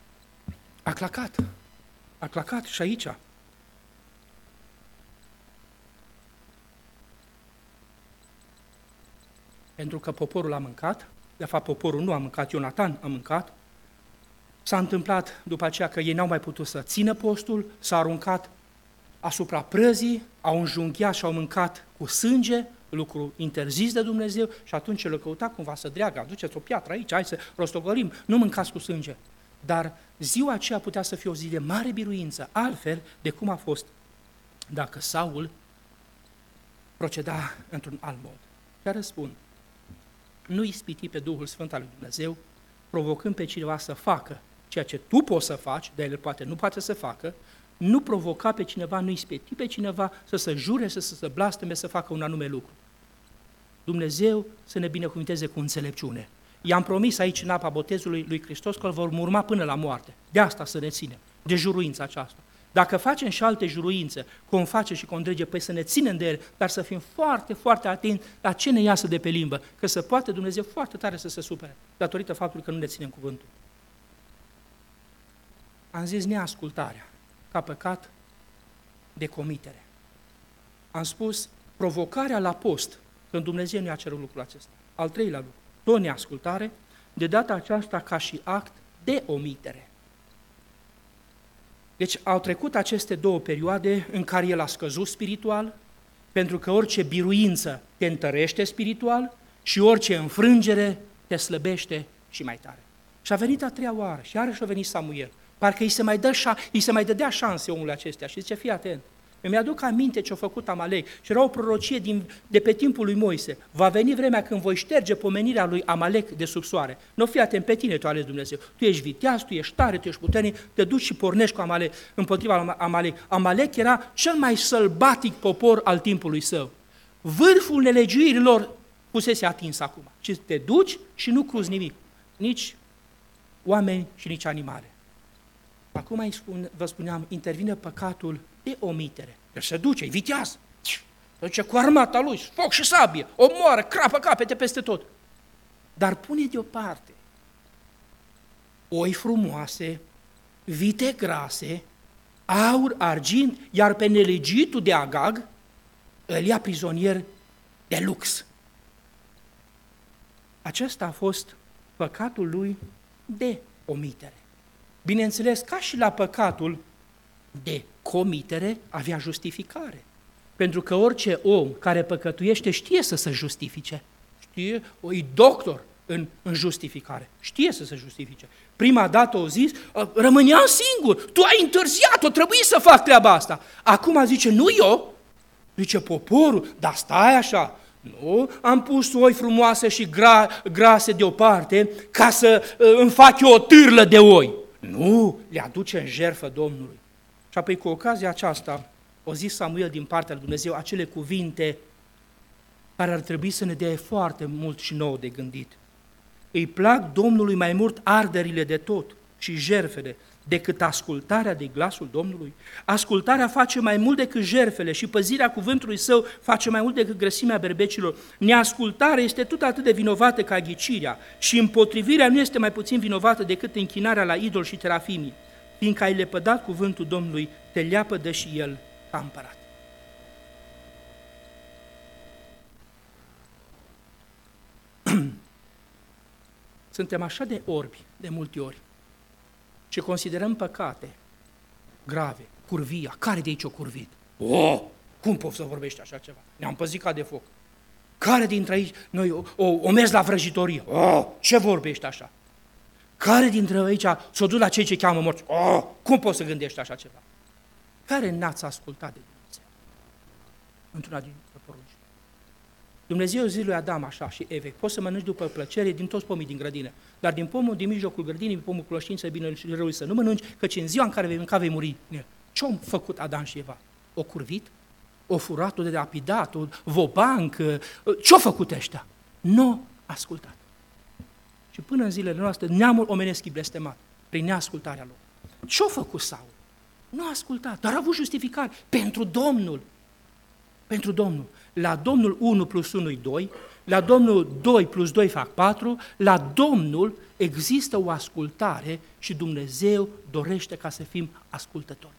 a clacat. A clacat și aici. Pentru că poporul a mâncat, de fapt poporul nu a mâncat, Ionatan a mâncat. S-a întâmplat după aceea că ei n-au mai putut să țină postul, s-a aruncat asupra prăzii, au înjunghiat și au mâncat cu sânge, lucru interzis de Dumnezeu, și atunci el căuta cumva să dreagă, aduceți o piatră aici, hai să rostogolim, nu mâncați cu sânge. Dar ziua aceea putea să fie o zi de mare biruință, altfel de cum a fost dacă Saul proceda într-un alt mod. Și răspund, nu ispiti pe Duhul Sfânt al lui Dumnezeu, provocând pe cineva să facă ceea ce tu poți să faci, dar el poate nu poate să facă, nu provoca pe cineva, nu ispiti pe cineva să se jure, să se blasteme, să facă un anume lucru. Dumnezeu să ne binecuvânteze cu înțelepciune. I-am promis aici în apa botezului lui Hristos că îl vor urma până la moarte. De asta să ne ținem, de juruința aceasta. Dacă facem și alte juruințe, cum face și condrege, păi să ne ținem de ele, dar să fim foarte, foarte atenți la ce ne iasă de pe limbă, că se poate Dumnezeu foarte tare să se supere, datorită faptului că nu ne ținem cuvântul. Am zis neascultarea, ca păcat de comitere. Am spus provocarea la post, când Dumnezeu ne-a cerut lucrul acesta. Al treilea lucru, tot neascultare, de data aceasta ca și act de omitere. Deci au trecut aceste două perioade în care el a scăzut spiritual, pentru că orice biruință te întărește spiritual și orice înfrângere te slăbește și mai tare. Și a venit a treia oară și iarăși a venit Samuel. Parcă îi se mai dădea șanse omului acestea și zice, fii atent. Îmi aduc aminte ce a făcut Amalek și era o prorocie de pe timpul lui Moise. Va veni vremea când voi șterge pomenirea lui Amalek de sub soare. Nu fii atent, pe tine tu ales Dumnezeu. Tu ești viteaz, tu ești tare, tu ești puternic, te duci și pornești cu Amalek, împotriva Amalek. Amalek era cel mai sălbatic popor al timpului său. Vârful nelegiuirilor fusese atins acum. Și te duci și nu cruzi nimic, nici oameni și nici animale. Acum vă spuneam, intervine păcatul de omitere. El se duce, e viteaz. Se duce cu armata lui, foc și sabie, omoară, crapă capete peste tot. Dar pune deoparte oi frumoase, vite grase, aur, argint, iar pe nelegitul de Agag îl ia prizonier de lux. Acesta a fost păcatul lui de omitere. Bineînțeles, ca și la păcatul de comitere, avea justificare. Pentru că orice om care păcătuiește știe să se justifice. Știe, e doctor în justificare. Știe să se justifice. Prima dată o zis, rămâneam singur, tu ai întârziat, o trebuie să fac treaba asta. Acum zice, nu eu, zice poporul, dar stai așa, nu, am pus oi frumoase și grase deoparte ca să îmi fac eu o târlă de oi. Nu, le aduce în jertfă Domnului. Și apoi cu ocazia aceasta, o zis Samuel din partea lui Dumnezeu acele cuvinte care ar trebui să ne dea foarte mult și nouă de gândit. Îi plac Domnului mai mult arderile de tot și jertfele decât ascultarea de glasul Domnului. Ascultarea face mai mult decât jertfele și păzirea cuvântului său face mai mult decât grăsimea berbecilor. Neascultarea este tot atât de vinovată ca ghicirea și împotrivirea nu este mai puțin vinovată decât închinarea la idol și terafimii. Fiindcă ai lepădat cuvântul Domnului, te leapădă și el ca împărat. Suntem așa de orbi de multe ori și considerăm păcate grave, curvia, care de aici o curvit? Cum poți să vorbești așa ceva? Ne-am păzit ca de foc. Care dintre aici, noi o mers la vrăjitorie? Ce vorbești așa? Care dintre aici s-o duc la cei ce cheamă morți? Cum poți să gândești așa ceva? Care n-ați ascultat de Dumnezeu? Într-una din porunci. Dumnezeu zi lui Adam așa și Eve, poți să mănânci după plăcere din toți pomii din grădină, dar din pomul din mijlocul grădinii, din pomul cunoștinței bine și răului să nu mănânci, căci în ziua în care vei mânca vei muri în el. Ce-au făcut Adam și Eva? O curvit? O furat, o delapidat, o vobanc? Ce-au făcut ăștia? Nu ascultat. Și până în zilele noastre, neamul omenesc e blestemat prin neascultarea lor. Ce-au făcut Saul? Nu a ascultat, dar a avut justificare pentru Domnul. Pentru Domnul. La Domnul 1 plus 1 e 2, la Domnul 2 plus 2 fac 4, la Domnul există o ascultare și Dumnezeu dorește ca să fim ascultători.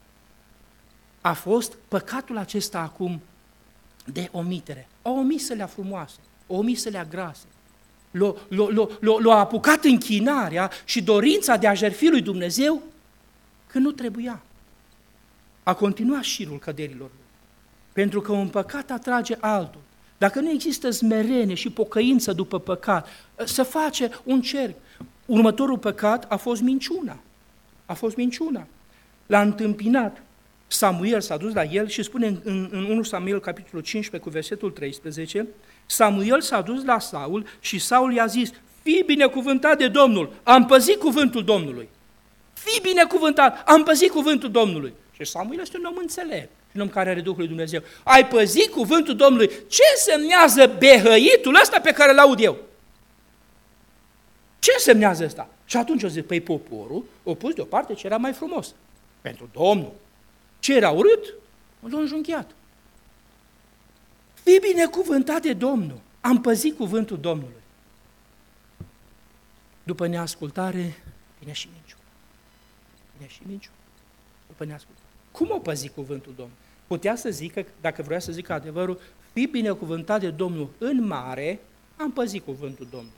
A fost păcatul acesta acum de omitere. O omisă-lea frumoase, o omisă-lea grase. L-a apucat închinarea și dorința de a jertfi lui Dumnezeu că nu trebuia. A continuat șirul căderilor lui. Pentru că un păcat atrage altul. Dacă nu există smerenie și pocăință după păcat, se face un cerc. Următorul păcat a fost minciuna. A fost minciuna. L-a întâmpinat. Samuel s-a dus la el și spune în 1 Samuel, capitolul 15, cu versetul 13, Samuel s-a dus la Saul și Saul i-a zis, fii binecuvântat de Domnul, am păzit cuvântul Domnului. Fii binecuvântat, am păzit cuvântul Domnului. Și Samuel este un om înțelept, un om care are Duhul lui Dumnezeu. Ai păzit cuvântul Domnului. Ce semnează behăitul ăsta pe care l-aud eu? Ce semnează ăsta? Și atunci o zic, păi poporul o pus deoparte ce era mai frumos. Pentru Domnul. Ce era urât? L-a înjunghiat. Fii binecuvântat de Domnul. Am păzit cuvântul Domnului. După neascultare, vine și minciună. Vine și minciună. După neascultare. Cum o păzi cuvântul Domnului? Putea să zică, dacă vrea să zică adevărul, fii binecuvântat de Domnul în mare, am păzit cuvântul Domnului.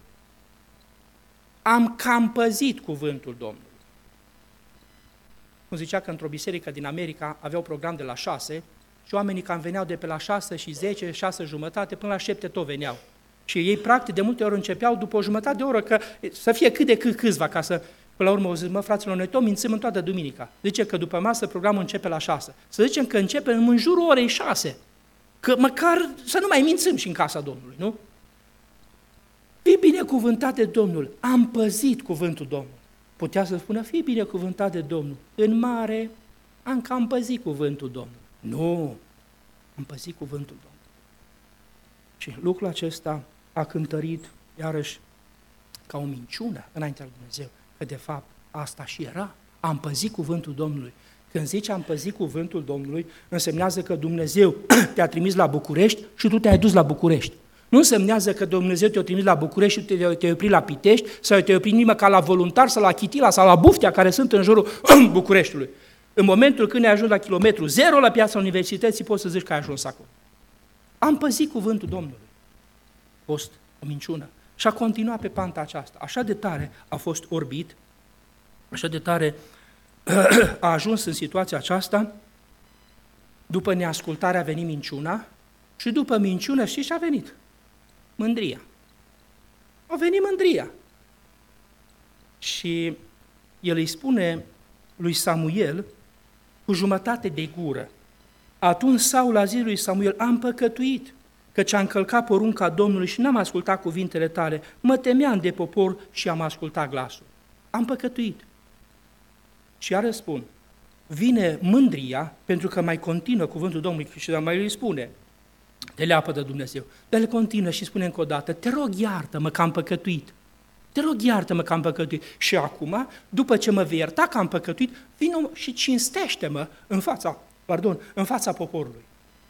Am cam păzit cuvântul Domnului. Cum zicea că într-o biserică din America aveau program de la 6 și oamenii cam veneau de pe la 6 și 10, 6 jumătate, până la 7 tot veneau. Și ei practic de multe ori începeau după o jumătate de oră, că să fie cât de cât câțiva, ca să, până la urmă, o zic, fraților, noi tot mințim în toată duminica. Zice că după masă programul începe la 6. Să zicem că începe în jurul orei 6. Că măcar să nu mai mințim și în casa Domnului, nu? Fii binecuvântat de Domnul, am păzit cuvântul Domnului. Putea să spună, fii binecuvântat de Domnul. În mare am cam păzit cuvântul Domnului. Nu, am păzit cuvântul Domnului. Și lucrul acesta a cântărit, iarăși, ca o minciună înaintea lui Dumnezeu, că de fapt asta și era Am păzit cuvântul Domnului. Când zici am păzit cuvântul Domnului, însemnează că Dumnezeu te-a trimis la București și tu te-ai dus la București. Nu însemnează că Dumnezeu te-a trimis la București și te-ai oprit la Pitești sau te-ai oprit nimeni ca la Voluntar sau la Chitila sau la Buftea, care sunt în jurul Bucureștiului. În momentul când ai ajuns la kilometru 0 la piața Universității, poți să zici că ai ajuns acolo. Am păzit cuvântul Domnului. A fost o minciună. Și a continuat pe panta aceasta. Așa de tare a fost orbit, așa de tare a ajuns în situația aceasta, după neascultare a venit minciuna și după minciună știți ce a venit? Mândria. A venit mândria. Și el îi spune lui Samuel cu jumătate de gură. Atunci Saul a zis lui Samuel, am păcătuit, căci am încălcat porunca Domnului și n-am ascultat cuvintele tale, mă temeam de popor și am ascultat glasul. Am păcătuit. Și iar răspund, vine mândria, pentru că mai continuă cuvântul Domnului și mai îi spune, te leapă de Dumnezeu, dar el continuă și spune încă o dată, te rog iartă-mă că am păcătuit, te rog iartă-mă că am păcătuit. Și acum, după ce mă vei ierta că am păcătuit, vină și cinstește-mă în fața poporului.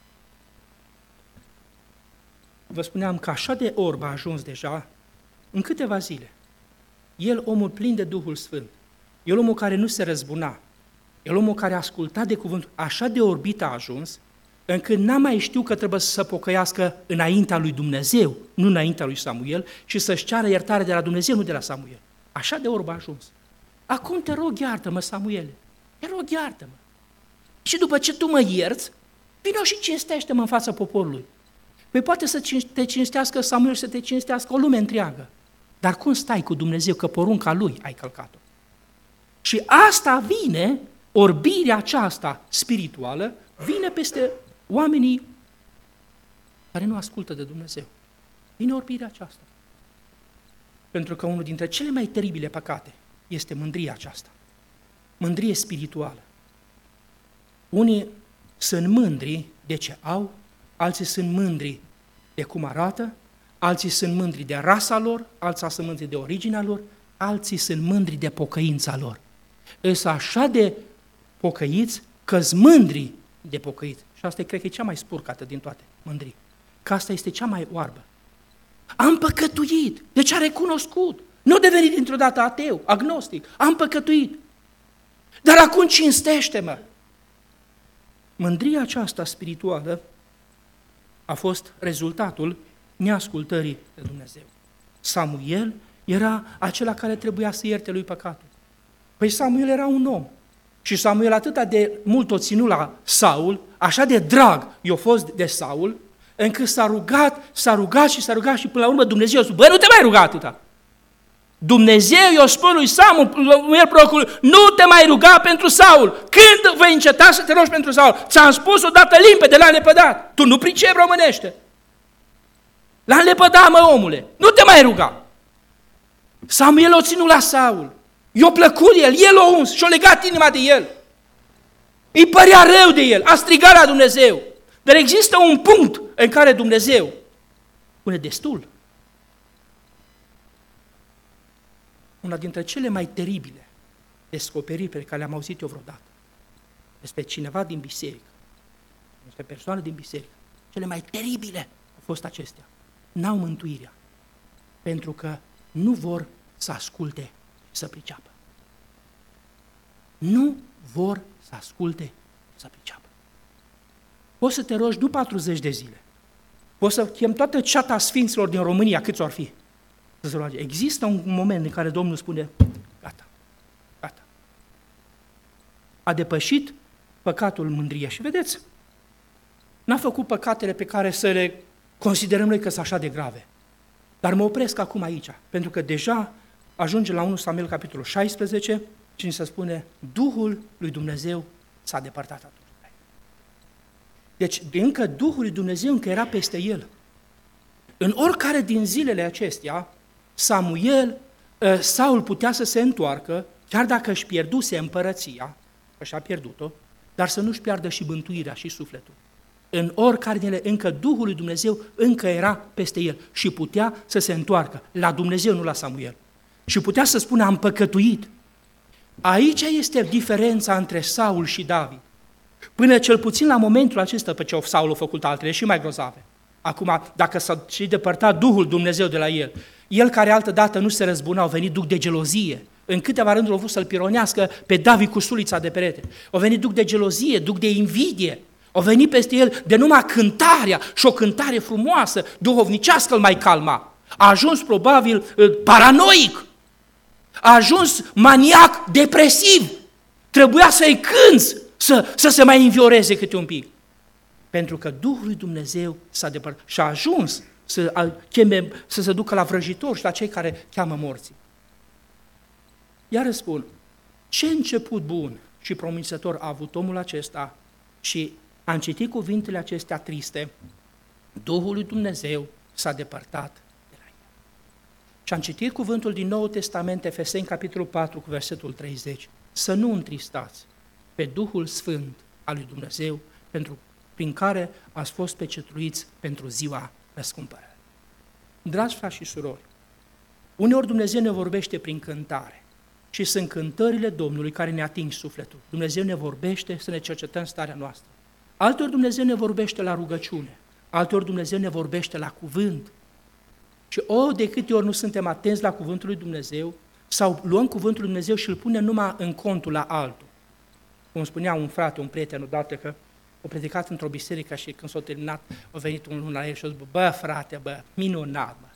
Vă spuneam că așa de orb a ajuns deja în câteva zile. El, omul plin de Duhul Sfânt, el, omul care nu se răzbuna, el, omul care a ascultat de cuvânt, așa de orbit a ajuns, încât n-a mai știut că trebuie să se pocăiască înaintea lui Dumnezeu, nu înaintea lui Samuel, și să-și ceară iertare de la Dumnezeu, nu de la Samuel. Așa de orb a ajuns. Acum te rog iartă-mă, Samuele, te rog iartă-mă. Și după ce tu mă ierți, vină și cinstește-mă în fața poporului. Păi poate să te cinstească Samuel, să te cinstească o lume întreagă. Dar cum stai cu Dumnezeu că porunca lui ai călcat-o? Și asta vine, orbirea aceasta spirituală, vine peste oamenii care nu ascultă de Dumnezeu. Vine orbirea aceasta. Pentru că unul dintre cele mai teribile păcate este mândria aceasta. Mândrie spirituală. Unii sunt mândri de ce au, alții sunt mândri de cum arată, alții sunt mândri de rasa lor, alții sunt mândri de originea lor, alții sunt mândri de pocăința lor. Însă așa de pocăiți că-s mândri de pocăiți. Și asta cred că e cea mai spurcată din toate, mândrii. Că asta este cea mai oarbă. Am păcătuit, deci a recunoscut. Nu a devenit dintr-o dată ateu, agnostic. Am păcătuit. Dar acum cinstește-mă. Mândria aceasta spirituală a fost rezultatul neascultării de Dumnezeu. Samuel era acela care trebuia să ierte lui păcatul. Păi Samuel era un om. Și Samuel atât de mult o ținut la Saul, așa de drag i-a fost de Saul, încât s-a rugat și până la urmă Dumnezeu a spus, băi, nu te mai ruga atâta. Dumnezeu i-a spus lui Samuel prorocul, nu te mai ruga pentru Saul. Când vei înceta să te rogi pentru Saul? Ți-am spus odată limpede, l-am lepădat. Tu nu pricepi românește. L-am lepădat, mă, omule. Nu te mai ruga. Samuel o ținut la Saul. I-a plăcut el a uns și-a legat inima de el. Îi părea rău de el, a strigat la Dumnezeu. Dar există un punct în care Dumnezeu pune destul. Una dintre cele mai teribile descoperiri pe care le-am auzit eu vreodată despre cineva din biserică, despre persoane din biserică, cele mai teribile au fost acestea. N-au mântuirea, pentru că nu vor să asculte și să priceapă. Nu vor să asculte și să priceapă. Poți să te rogi nu 40 de zile, poți să chem toată ceata sfinților din România, câți or fi, să se roage. Există un moment în care Domnul spune, gata, gata. A depășit păcatul mândrie și vedeți, n-a făcut păcatele pe care să le considerăm noi că sunt așa de grave. Dar mă opresc acum aici, pentru că deja ajunge la 1 Samuel capitolul 16 și ni se spune, Duhul lui Dumnezeu s-a depărtat atunci. Deci încă Duhul lui Dumnezeu încă era peste el. În oricare din zilele acestea, Saul putea să se întoarcă, chiar dacă își pierduse împărăția, că și-a pierdut-o, dar să nu-și piardă și mântuirea și sufletul. În oricare din ele, încă Duhul lui Dumnezeu încă era peste el și putea să se întoarcă la Dumnezeu, nu la Samuel. Și putea să spună, am păcătuit. Aici este diferența între Saul și David. Până cel puțin la momentul acesta, pe ce Saul a făcut altele și mai grozave. Acum, dacă s-a și depărtat Duhul Dumnezeu de la el care altădată nu se răzbuna, au venit duc de gelozie. În câteva rânduri au vrut să-l pironească pe David cu sulița de perete. Au venit duc de gelozie, duc de invidie. Au venit peste el de numai cântarea și o cântare frumoasă, duhovnicească îl mai calma. A ajuns probabil paranoic. A ajuns maniac depresiv. Trebuia să-i cânți, să se mai învioreze câte un pic. Pentru că Duhul lui Dumnezeu s-a depărtat și a ajuns să se ducă la vrăjitori și la cei care cheamă morții. Iar îți spun, ce început bun și promițător a avut omul acesta și am citit cuvintele acestea triste, Duhul lui Dumnezeu s-a depărtat de la el. Și am citit cuvântul din Noul Testament, Efeseni, capitolul 4, cu versetul 30. Să nu întristați pe Duhul Sfânt al lui Dumnezeu, prin care ați fost pecetluiți pentru ziua răscumpărării. Dragi frați și surori, uneori Dumnezeu ne vorbește prin cântare și sunt cântările Domnului care ne ating sufletul. Dumnezeu ne vorbește să ne cercetăm starea noastră. Alteori Dumnezeu ne vorbește la rugăciune, alteori Dumnezeu ne vorbește la cuvânt. Și de câte ori nu suntem atenți la cuvântul lui Dumnezeu sau luăm cuvântul lui Dumnezeu și îl punem numai în contul la altul. Cum spunea un frate, un prieten odată, că a predicat într-o biserică și când s-a terminat, a venit unul la el și a zis, bă, frate, minunat, bă.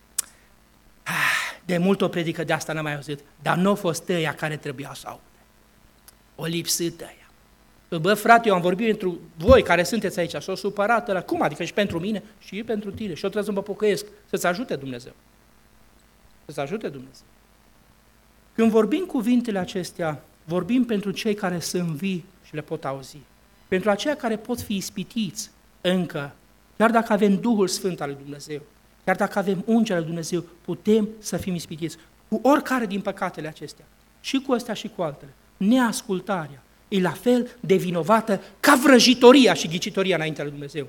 De mult o predică de asta n-am mai auzit, dar nu a fost ăia care trebuia să audă. O lipsit ăia. Bă, frate, eu am vorbit pentru voi care sunteți aici, s-o supărat ăla. Cum adică și pentru mine? Și pentru tine. Și eu trebuie să mă pocăiesc, să-ți ajute Dumnezeu. Să-ți ajute Dumnezeu. Când vorbim cuvintele acestea, vorbim pentru cei care sunt vii și le pot auzi. Pentru aceia care pot fi ispitiți încă, chiar dacă avem Duhul Sfânt al lui Dumnezeu, chiar dacă avem ungerea lui Dumnezeu, putem să fim ispitiți cu oricare din păcatele acestea, și cu astea și cu altele. Neascultarea e la fel de vinovată ca vrăjitoria și ghicitoria înaintea lui Dumnezeu.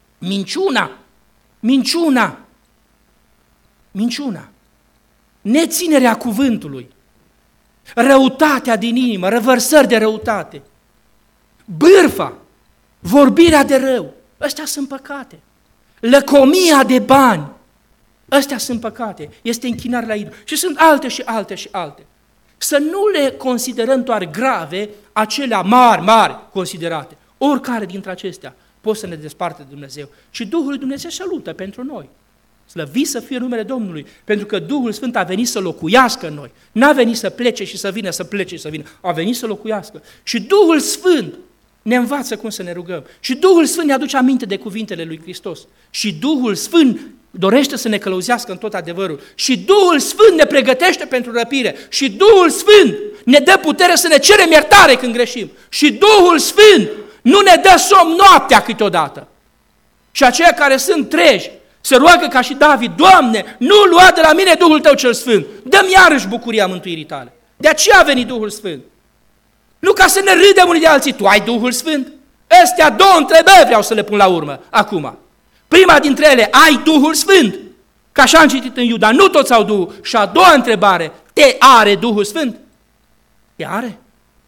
Minciuna, neținerea cuvântului, răutatea din inimă, revărsări de răutate, bârfa, vorbirea de rău, ăstea sunt păcate. Lăcomia de bani, ăstea sunt păcate. Este închinare la idol. Și sunt alte și alte și alte. Să nu le considerăm doar grave, acelea mari considerate. Oricare dintre acestea pot să ne desparte de Dumnezeu. Și Duhul lui Dumnezeu se luptă pentru noi. Slăvit să fie numele Domnului, pentru că Duhul Sfânt a venit să locuiască în noi. N-a venit să plece și să vină, să plece și să vină. A venit să locuiască. Și Duhul Sfânt ne învață cum să ne rugăm. Și Duhul Sfânt ne aduce aminte de cuvintele lui Hristos. Și Duhul Sfânt dorește să ne călăuzească în tot adevărul. Și Duhul Sfânt ne pregătește pentru răpire. Și Duhul Sfânt ne dă putere să ne cerem iertare când greșim. Și Duhul Sfânt nu ne dă somn noaptea câteodată. Și aceia care sunt treji se roagă ca și David, Doamne, nu lua de la mine Duhul Tău cel Sfânt. Dă-mi iarăși bucuria mântuirii Tale. De aceea a venit Duhul Sfânt. Nu ca să ne râdem unii de alții, tu ai Duhul Sfânt? Astea două întrebări vreau să le pun la urmă, acum. Prima dintre ele, ai Duhul Sfânt? Ca așa am citit în Iuda, nu toți au Duhul. Și a doua întrebare, te are Duhul Sfânt? Te are?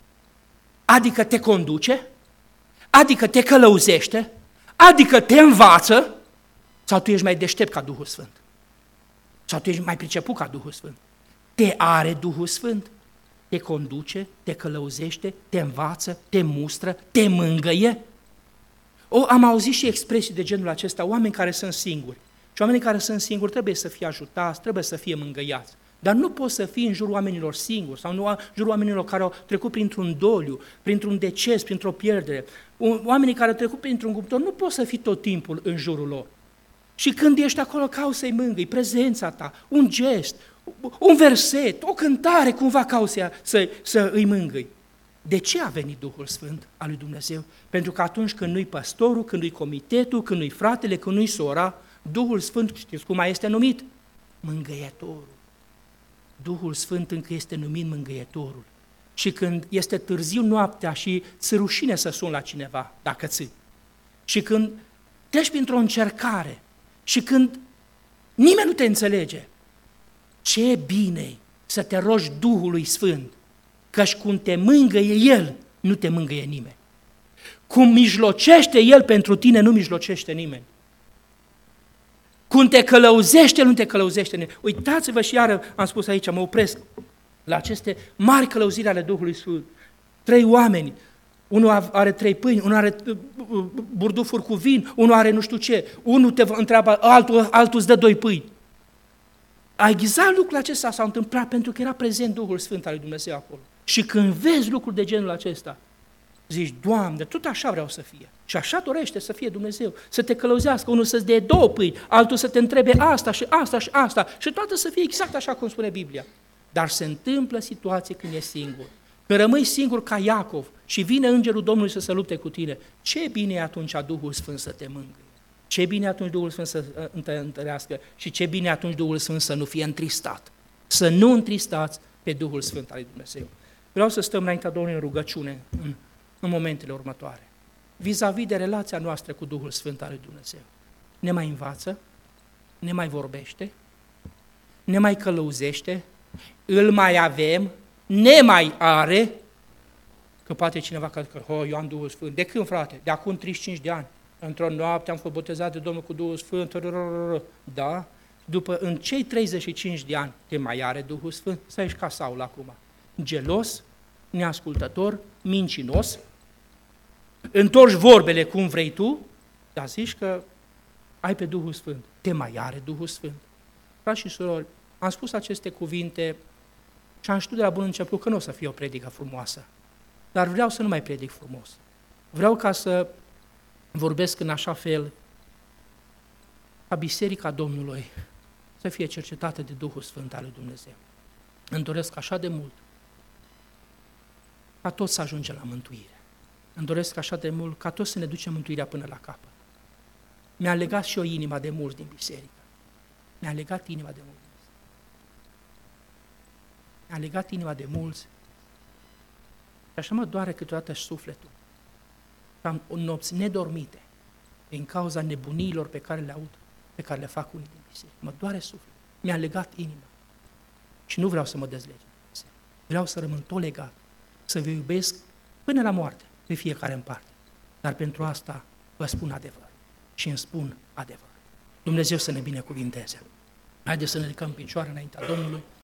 Adică te conduce? Adică te călăuzește? Adică te învață? Sau tu ești mai deștept ca Duhul Sfânt? Sau tu ești mai priceput ca Duhul Sfânt? Te are Duhul Sfânt? Te conduce, te călăuzește, te învață, te mustră, te mângăie? Am auzit și expresii de genul acesta, oameni care sunt singuri. Și oamenii care sunt singuri trebuie să fie ajutați, trebuie să fie mângăiați. Dar nu poți să fii în jurul oamenilor singuri sau în jurul oamenilor care au trecut printr-un doliu, printr-un deces, printr-o pierdere. Oamenii care au trecut printr-un cuptor, nu poți să fii tot timpul în jurul lor. Și când ești acolo, cauți să-i mângâi, prezența ta, un gest, un verset, o cântare, cumva cauți să îi mângâi. De ce a venit Duhul Sfânt al lui Dumnezeu? Pentru că atunci când nu-i păstorul, când nu-i comitetul, când nu-i fratele, când nu-i sora, Duhul Sfânt, știți cum mai este numit? Mângâietorul. Duhul Sfânt încă este numit mângâietorul. Și când este târziu noaptea și ți rușine să suni la cineva, dacă ții, și când treci printr-o încercare și când nimeni nu te înțelege, ce bine să te rogi Duhului Sfânt Căci cum te mângâie El, nu te mângâie nimeni. Cum mijlocește El pentru tine, nu mijlocește nimeni. Cum te călăuzește, nu te călăuzește nimeni. Uitați-vă și iară, am spus aici, mă opresc la aceste mari călăuziri ale Duhului Sfânt. 3 oameni, unul are 3 pâini, unul are burdufuri cu vin, unul are nu știu ce, unul te întreabă, altul îți dă 2 pâini. Exact lucrul acesta s-a întâmplat pentru că era prezent Duhul Sfânt al lui Dumnezeu acolo. Și când vezi lucruri de genul acesta, zici, Doamne, tot așa vreau să fie. Și așa dorește să fie Dumnezeu, să te călăuzească, unul să-ți dea 2 pâini, altul să te întrebe asta și asta și asta și toată să fie exact așa cum spune Biblia. Dar se întâmplă situații când e singur. Când rămâi singur ca Iacov și vine Îngerul Domnului să se lupte cu tine, ce bine e atunci Duhul Sfânt să te mângâie. Ce bine atunci Duhul Sfânt să te întărească și ce bine atunci Duhul Sfânt să nu fie întristat. Să nu întristați pe Duhul Sfânt al lui Dumnezeu. Vreau să stăm înaintea Domnului în rugăciune în momentele următoare. Vis-a-vis de relația noastră cu Duhul Sfânt al lui Dumnezeu. Ne mai învață, ne mai vorbește, ne mai călăuzește, îl mai avem, ne mai are, că poate cineva că eu am Duhul Sfânt. De când, frate? De acum 35 de ani. Într-o noapte am fost botezat de Domnul cu Duhul Sfânt. Da? După, în cei 35 de ani, te mai are Duhul Sfânt? Să ești ca Saul acum. Gelos, neascultător, mincinos, întorci vorbele cum vrei tu, dar zici că ai pe Duhul Sfânt. Te mai are Duhul Sfânt. Frați și surori, am spus aceste cuvinte și am știut de la bun început că nu o să fie o predică frumoasă. Dar vreau să nu mai predic frumos. Vreau ca să vorbesc în așa fel ca Biserica Domnului să fie cercetată de Duhul Sfânt al lui Dumnezeu. Îmi doresc așa de mult ca toți să ajungem la mântuire. Îmi doresc așa de mult ca toți să ne ducem mântuirea până la capăt. Mi-a legat și eu inima de mulți din biserică. Mi-a legat inima de mulți. Mi-a legat inima de mulți. Și așa mă doare câteodată și sufletul. Am nopți nedormite din cauza nebuniilor pe care le aud, pe care le fac unii din biserică. Mă doare sufletul. Mi-a legat inima. Și nu vreau să mă dezlege. Vreau să rămân tot legat. Să vă iubesc până la moarte, pe fiecare în parte. Dar pentru asta vă spun adevăr. Și îmi spun adevăr. Dumnezeu să ne binecuvinteze. Haideți să ne ridicăm în picioare înaintea Domnului.